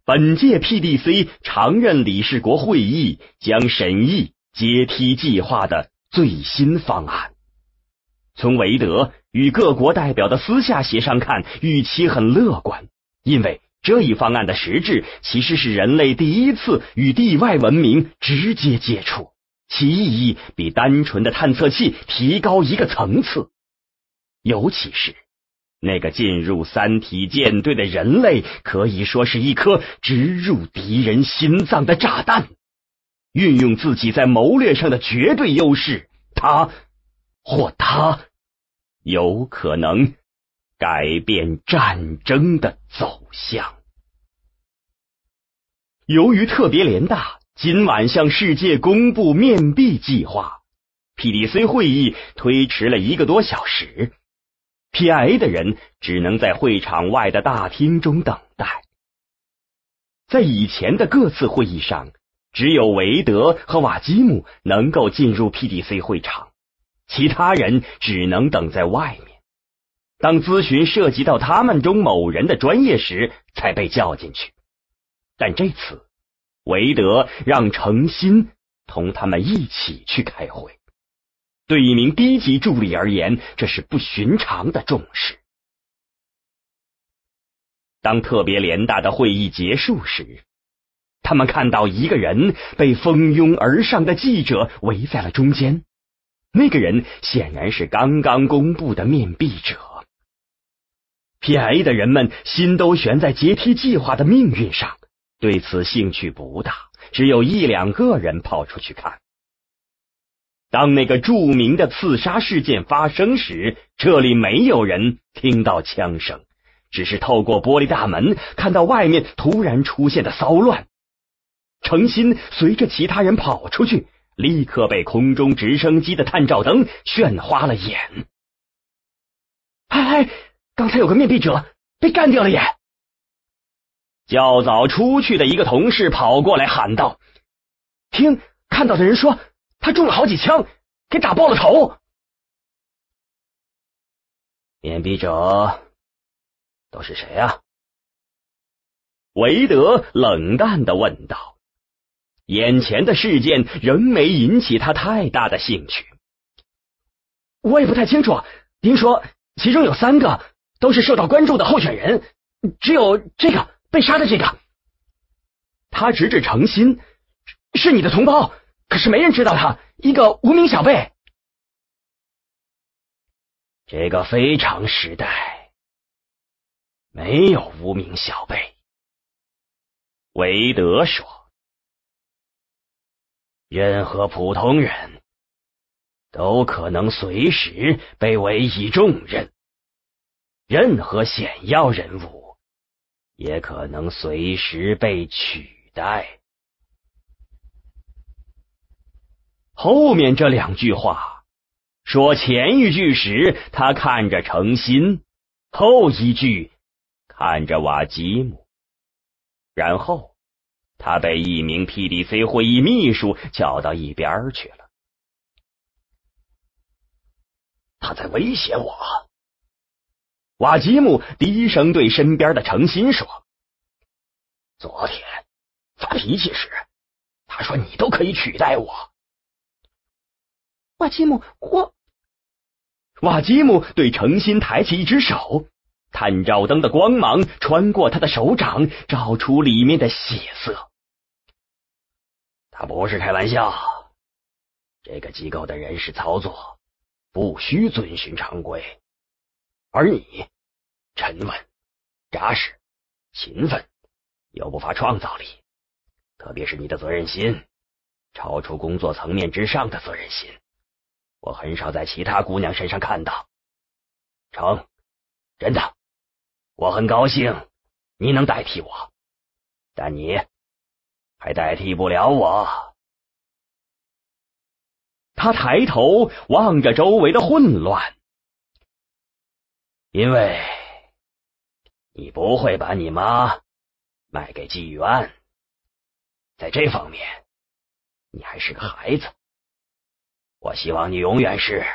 本届 PDC 常任理事国会议将审议阶梯计划的最新方案。从韦德与各国代表的私下协商看，预期很乐观，因为这一方案的实质其实是人类第一次与地外文明直接接触，其意义比单纯的探测器提高一个层次。尤其是那个进入三体舰队的人类，可以说是一颗直入敌人心脏的炸弹。运用自己在谋略上的绝对优势，他有可能改变战争的走向。由于特别联大今晚向世界公布面壁计划， PDC 会议推迟了1个多小时。PIA 的人只能在会场外的大厅中等待。在以前的各次会议上，只有韦德和瓦基姆能够进入 PDC 会场，其他人只能等在外面。当咨询涉及到他们中某人的专业时，才被叫进去。但这次，韦德让程心同他们一起去开会。对一名低级助理而言，这是不寻常的重视。当特别联大的会议结束时，他们看到一个人被蜂拥而上的记者围在了中间。那个人显然是刚刚公布的面壁者。PIA 的人们心都悬在阶梯计划的命运上，对此兴趣不大，只有1、2个人跑出去看。当那个著名的刺杀事件发生时，这里没有人听到枪声，只是透过玻璃大门看到外面突然出现的骚乱。程心随着其他人跑出去，立刻被空中直升机的探照灯炫花了眼。刚才有个面壁者被干掉了耶！较早出去的一个同事跑过来喊道：听看到的人说他中了好几枪，给打爆了头。面壁者都是谁啊？韦德冷淡地问道。眼前的事件仍没引起他太大的兴趣。我也不太清楚，听说其中有3个都是受到关注的候选人，只有这个被杀的这个。他直指程心，是你的同胞，可是没人知道他，一个无名小辈。这个非常时代没有无名小辈。韦德说，任何普通人都可能随时被委以重任，任何显要人物也可能随时被取代。后面这2句话，说前一句时他看着程心，后一句看着瓦基姆，然后他被一名 PDC 会议秘书叫到一边去了。他在威胁我。瓦基姆低声对身边的程心说，昨天发脾气时他说你都可以取代我。瓦基姆对程心抬起一只手，探照灯的光芒穿过他的手掌，照出里面的血色。他不是开玩笑，这个机构的人事操作不需遵循常规，而你沉稳、扎实、勤奋，又不乏创造力，特别是你的责任心，超出工作层面之上的责任心，我很少在其他姑娘身上看到。真的，我很高兴你能代替我，但你还代替不了我。他抬头望着周围的混乱，因为你不会把你妈卖给妓院，在这方面你还是个孩子，我希望你永远是。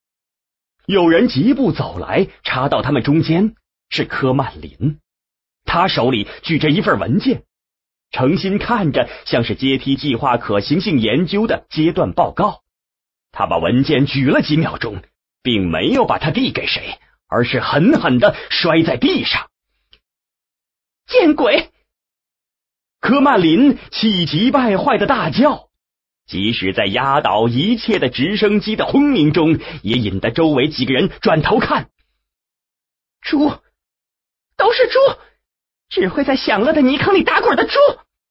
有人疾步走来，插到他们中间，是科曼林。 他手里举着一份文件，程心看着像是阶梯计划可行性研究的阶段报告。他把文件举了几秒钟，并没有把它递给谁，而是狠狠地摔在地上。 见鬼！ 柯曼林气急败坏的大叫，即使在压倒一切的直升机的轰鸣中，也引得周围几个人转头看。 猪，都是猪，只会在享乐的泥坑里打滚的猪。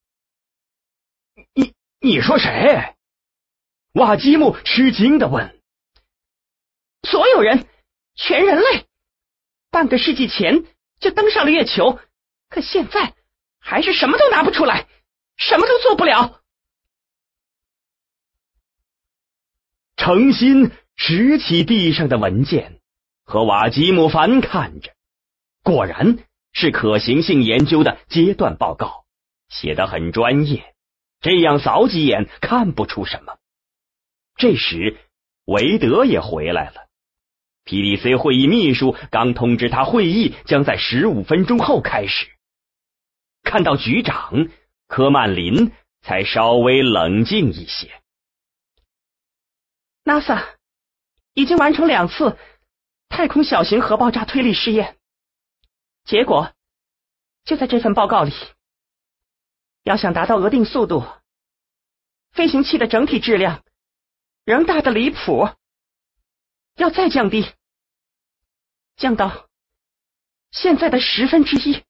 你说谁？瓦基姆吃惊地问。 所有人，全人类，半个世纪前就登上了月球，可现在还是什么都拿不出来，什么都做不了。 程心拾起地上的文件，和瓦基姆翻看着，果然是可行性研究的阶段报告，写得很专业，这样扫几眼看不出什么。这时韦德也回来了， PDC 会议秘书刚通知他会议将在15分钟后开始。看到局长，柯曼林才稍微冷静一些。 NASA 已经完成2次太空小型核爆炸推力试验，结果就在这份报告里。要想达到额定速度，飞行器的整体质量仍大得离谱，要再降低，降到现在的1/10，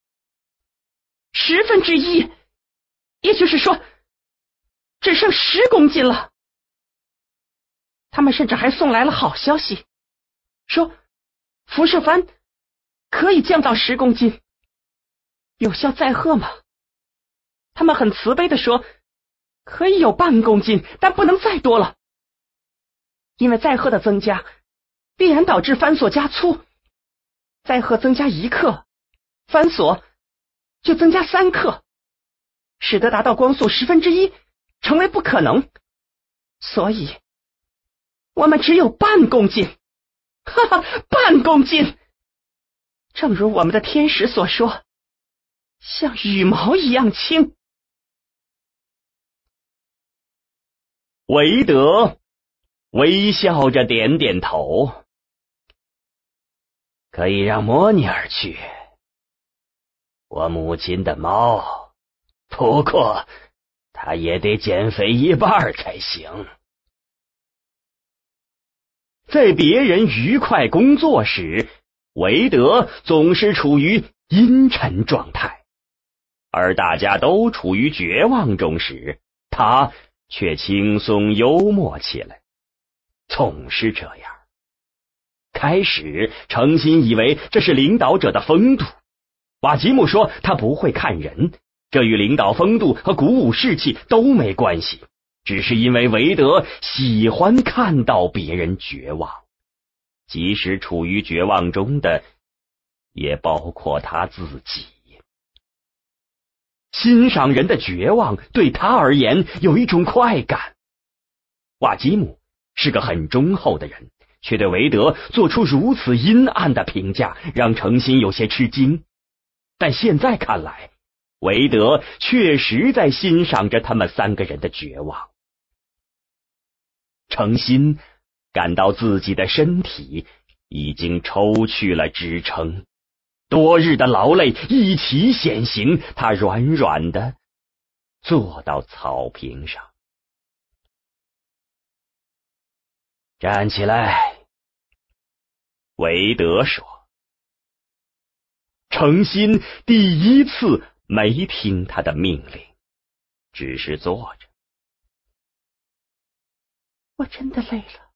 也就是说只剩10公斤了。他们甚至还送来了好消息，说辐射帆可以降到10公斤，有效载荷吗？他们很慈悲地说，可以有半公斤，但不能再多了，因为载荷的增加必然导致帆索加粗，载荷增加1克，帆索就增加3克，使得达到光速1/10成为不可能。所以我们只有半公斤，哈哈，半公斤！正如我们的天使所说，像羽毛一样轻。 韦德微笑着点点头。可以让莫尼尔去，我母亲的猫，不过他也得减肥1半才行。在别人愉快工作时，韦德总是处于阴沉状态，而大家都处于绝望中时，他却轻松幽默起来，总是这样。开始程心以为这是领导者的风度，瓦吉姆说他不会看人，这与领导风度和鼓舞士气都没关系，只是因为韦德喜欢看到别人绝望，即使处于绝望中的也包括他自己。欣赏人的绝望对他而言有一种快感。瓦基姆是个很忠厚的人，却对韦德做出如此阴暗的评价，让程心有些吃惊。但现在看来，韦德确实在欣赏着他们3个人的绝望。程心感到自己的身体已经抽去了支撑，多日的劳累一起显形，他软软的坐到草坪上。站起来，韦德说。程心第一次没听他的命令，只是坐着。 我真的累了，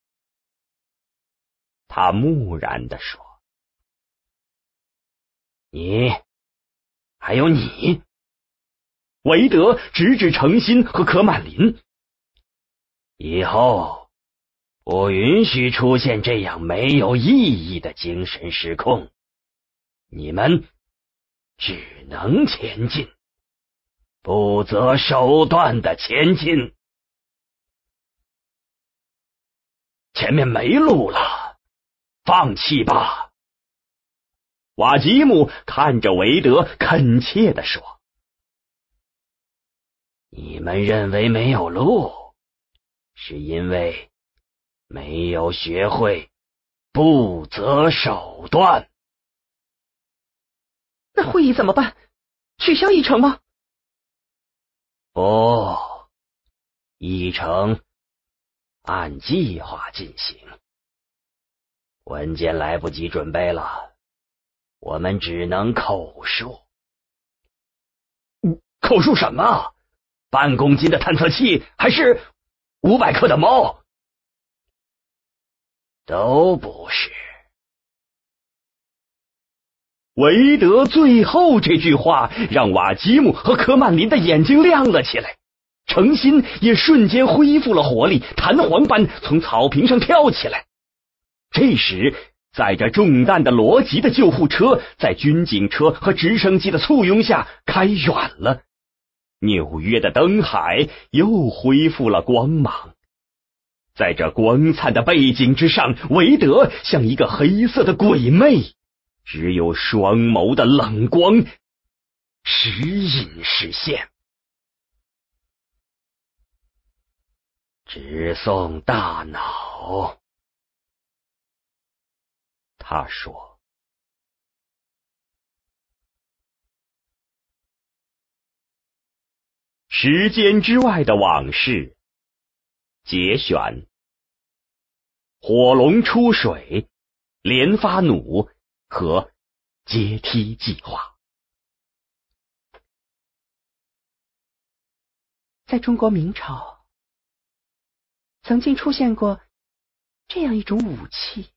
他木然地说。你，还有你。韦德指指程心和柯曼林。以后不允许出现这样没有意义的精神失控，你们只能前进，不择手段的前进。前面没路了，放弃吧。 瓦吉姆看着韦德，恳切地说：“你们认为没有路，是因为没有学会不择手段。 那会议怎么办？取消议程吗？”“ 不，议程按计划进行。文件来不及准备了，我们只能口述。”“口述什么？半公斤的探测器还是500克的猫？”“都不是。”韦德最后这句话让瓦吉姆和科曼林的眼睛亮了起来，诚心也瞬间恢复了活力，弹簧般从草坪上跳起来。这时，载着重弹的罗吉的救护车在军警车和直升机的簇拥下开远了。纽约的灯海又恢复了光芒。在这光灿的背景之上，韦德像一个黑色的鬼魅，只有双眸的冷光时隐时现。直送大脑，他说。时间之外的往事，节选：火龙出水、连发弩和阶梯计划。 在中国明朝，曾经出现过这样一种武器，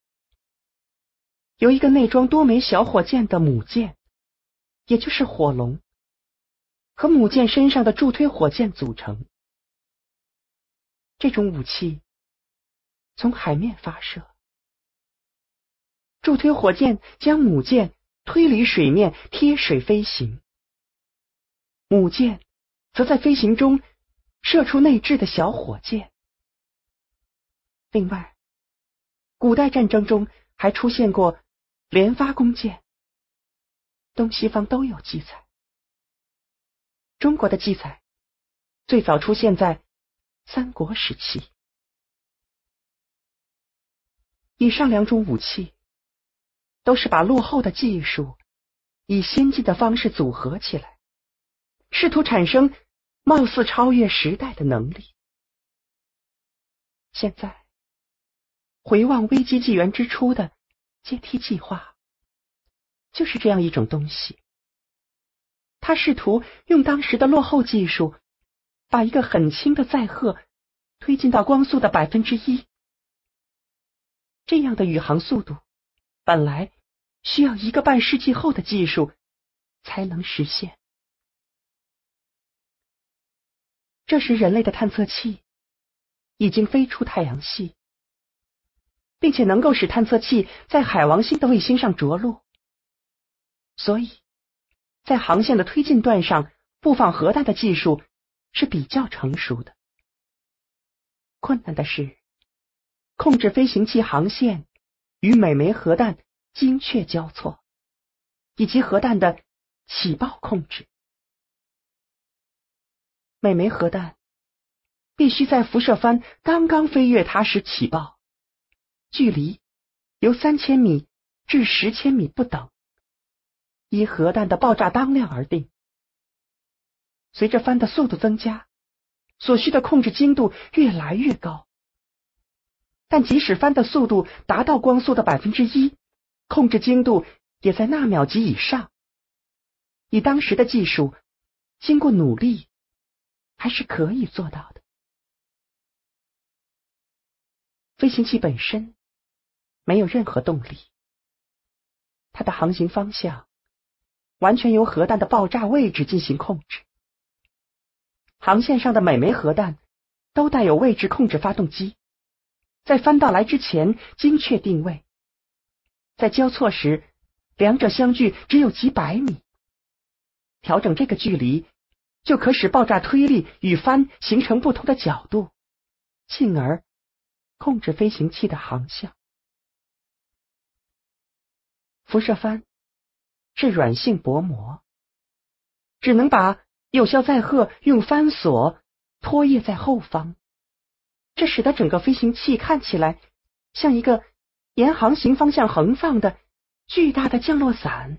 由一个内装多枚小火箭的母舰，也就是火龙，和母舰身上的助推火箭组成。这种武器从海面发射，助推火箭将母舰推离水面，贴水飞行，母舰则在飞行中射出内置的小火箭。另外，古代战争中还出现过连发弓箭，东西方都有记载。中国的记载最早出现在三国时期。以上两种武器都是把落后的技术以先进的方式组合起来，试图产生貌似超越时代的能力。现在回望危机纪元之初的阶梯计划，就是这样一种东西。他试图用当时的落后技术，把一个很轻的载荷推进到光速的1%。这样的宇航速度本来需要1个半世纪后的技术才能实现。这时人类的探测器已经飞出太阳系，并且能够使探测器在海王星的卫星上着陆，所以在航线的推进段上布放核弹的技术是比较成熟的。困难的是控制飞行器航线与每枚核弹精确交错，以及核弹的起爆控制。每枚核弹必须在辐射帆刚刚飞越它时起爆，距离由3000米至10千米不等，依核弹的爆炸当量而定。随着帆的速度增加，所需的控制精度越来越高。但即使帆的速度达到光速的1%，控制精度也在纳秒级以上。以当时的技术，经过努力，还是可以做到的。飞行器本身没有任何动力，它的航行方向完全由核弹的爆炸位置进行控制。航线上的每枚核弹都带有位置控制发动机，在帆到来之前精确定位，在交错时两者相距只有几百米，调整这个距离就可使爆炸推力与帆形成不同的角度，进而控制飞行器的航向。辐射帆是软性薄膜，只能把有效载荷用帆索拖曳在后方，这使得整个飞行器看起来像一个沿航行方向横放的巨大的降落伞。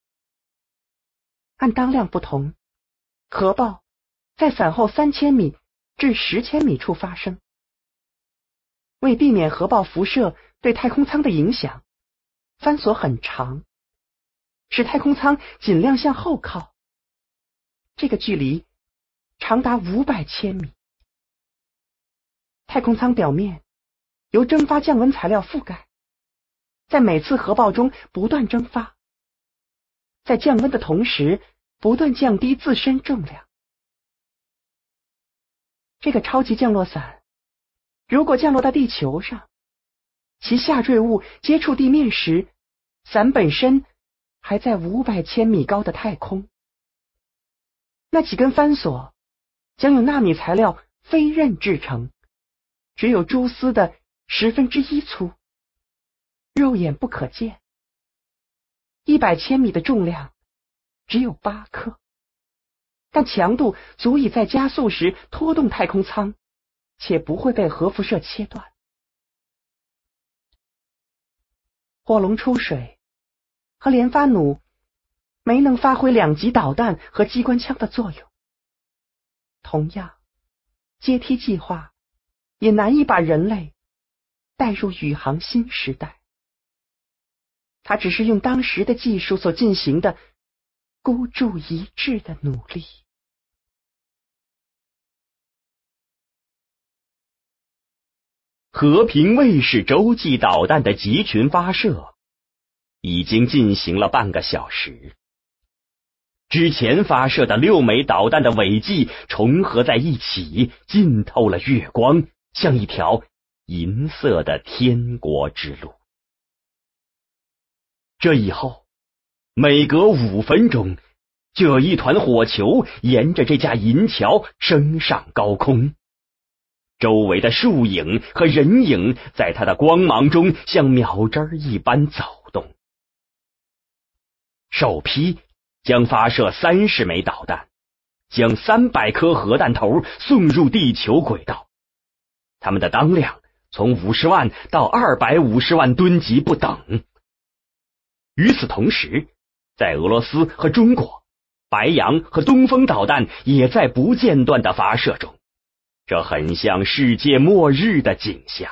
按当量不同，核爆在伞后3000米至10千米处发生。为避免核爆辐射对太空舱的影响，帆索很长，使太空舱尽量向后靠。这个距离长达500千米。太空舱表面由蒸发降温材料覆盖，在每次核爆中不断蒸发，在降温的同时不断降低自身重量。这个超级降落伞如果降落到地球上，其下坠物接触地面时，伞本身还在500千米高的太空。那几根帆索将用纳米材料飞刃制成，只有蛛丝的1/10粗，肉眼不可见。100千米的重量只有8克，但强度足以在加速时拖动太空舱，且不会被核辐射切断。火龙出水和连发弩没能发挥2级导弹和机关枪的作用。同样，阶梯计划也难以把人类带入宇航新时代。它只是用当时的技术所进行的孤注一掷的努力。 和平卫士洲际导弹的集群发射已经进行了半个小时。之前发射的6枚导弹的尾迹重合在一起，浸透了月光，像一条银色的天国之路。这以后，每隔5分钟，就有一团火球沿着这架银桥升上高空。周围的树影和人影在它的光芒中像秒针一般走动。首批将发射30枚导弹，将300颗核弹头送入地球轨道。它们的当量从50万到250万吨级不等。与此同时，在俄罗斯和中国，白杨和东风导弹也在不间断的发射中。这很像世界末日的景象。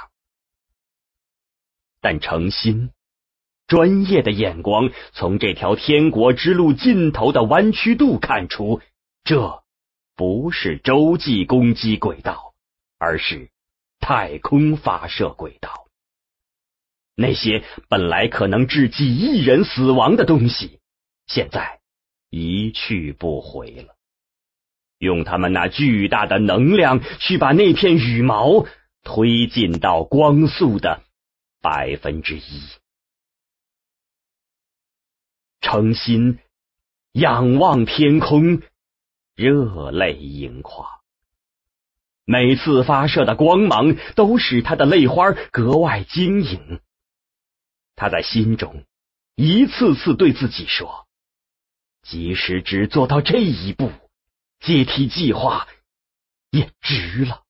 但诚心专业的眼光从这条天国之路尽头的弯曲度看出，这不是洲际攻击轨道，而是太空发射轨道。那些本来可能致几亿人死亡的东西，现在一去不回了。用他们那巨大的能量去把那片羽毛推进到光速的1%。诚心仰望天空，热泪盈眶。每次发射的光芒都使他的泪花格外晶莹。他在心中一次次对自己说，即使只做到这一步，阶梯计划也值了。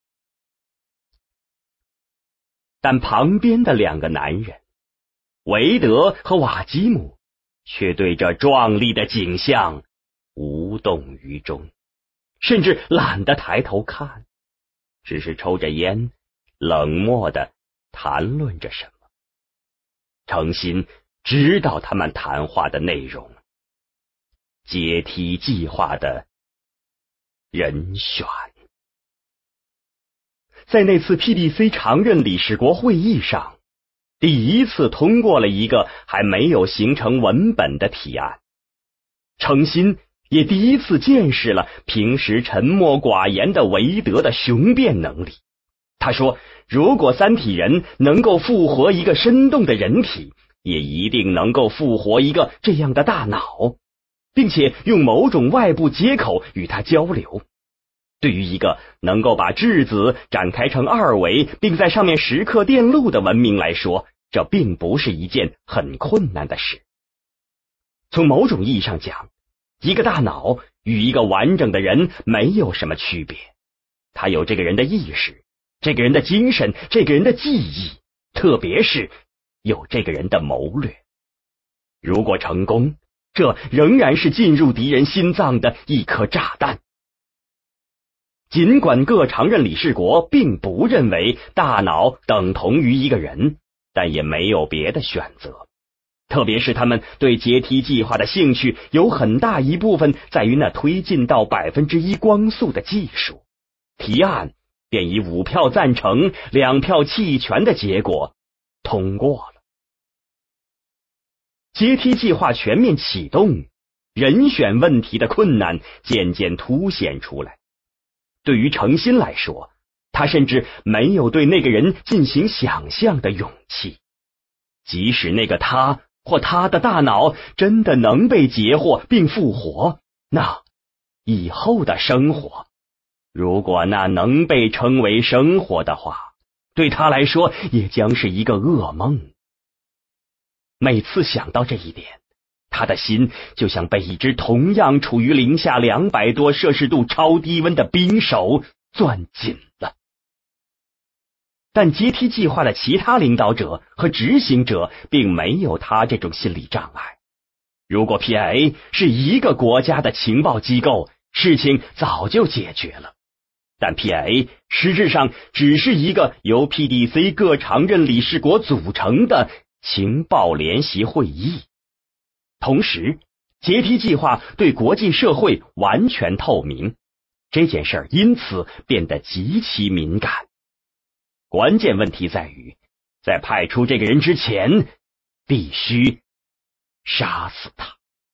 但旁边的2个男人，韦德和瓦基姆，却对这壮丽的景象无动于衷，甚至懒得抬头看，只是抽着烟，冷漠地谈论着什么。诚心知道他们谈话的内容，阶梯计划的人选。在那次 PDC 常任理事国会议上，第一次通过了一个还没有形成文本的提案。诚心也第一次见识了平时沉默寡言的韦德的雄辩能力。他说，如果三体人能够复活一个生动的人体，也一定能够复活一个这样的大脑，并且用某种外部接口与它交流。对于一个能够把质子展开成2维，并在上面时刻电路的文明来说，这并不是一件很困难的事。 从某种意义上讲，一个大脑与一个完整的人没有什么区别。他有这个人的意识，这个人的精神，这个人的记忆，特别是有这个人的谋略。如果成功，这仍然是进入敌人心脏的一颗炸弹。尽管各常任理事国并不认为大脑等同于一个人，但也没有别的选择。特别是他们对阶梯计划的兴趣有很大一部分在于那推进到1%光速的技术。提案便以5票赞成、2票弃权的结果通过了。阶梯计划全面启动，人选问题的困难渐渐凸显出来。对于程心来说，他甚至没有对那个人进行想象的勇气。即使那个他或他的大脑真的能被截获并复活，那以后的生活，如果那能被称为生活的话，对他来说也将是一个噩梦。每次想到这一点，他的心就像被一只同样处于零下200多摄氏度超低温的冰手攥紧了。但阶梯计划的其他领导者和执行者并没有他这种心理障碍。如果 PIA 是一个国家的情报机构，事情早就解决了。但 PIA 实质上只是一个由 PDC 各常任理事国组成的情报联席会议。同时，阶梯计划对国际社会完全透明，这件事因此变得极其敏感。关键问题在于，在派出这个人之前，必须杀死他。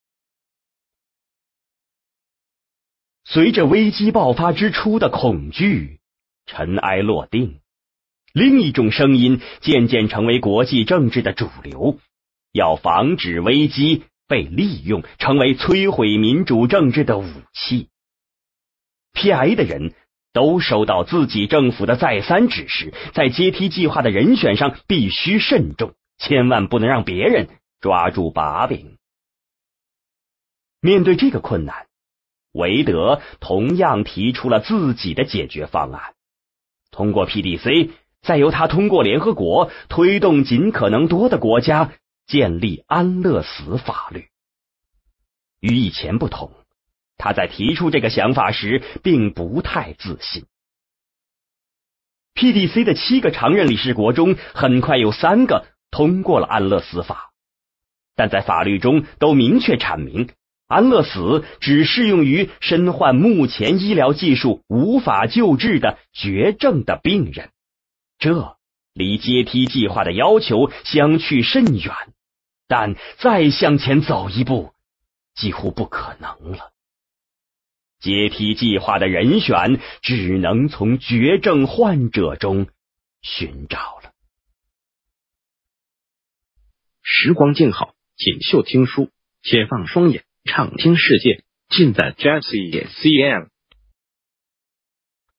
随着危机爆发之初的恐惧尘埃落定，另一种声音渐渐成为国际政治的主流，要防止危机被利用，成为摧毁民主政治的武器。PIA 的人都收到自己政府的再三指示，在阶梯计划的人选上必须慎重，千万不能让别人抓住把柄。面对这个困难，韦德同样提出了自己的解决方案，通过 PDC， 再由他通过联合国推动尽可能多的国家建立安乐死法律。与以前不同，他在提出这个想法时并不太自信。PDC 的7个常任理事国中，很快有3个通过了安乐死法，但在法律中都明确阐明，安乐死只适用于身患目前医疗技术无法救治的绝症的病人，这离阶梯计划的要求相去甚远，但再向前走一步几乎不可能了。阶梯计划的人选只能从绝症患者中寻找了。 时光静好，锦绣听书，且放双眼，畅听世界，尽在 Jazzy CM。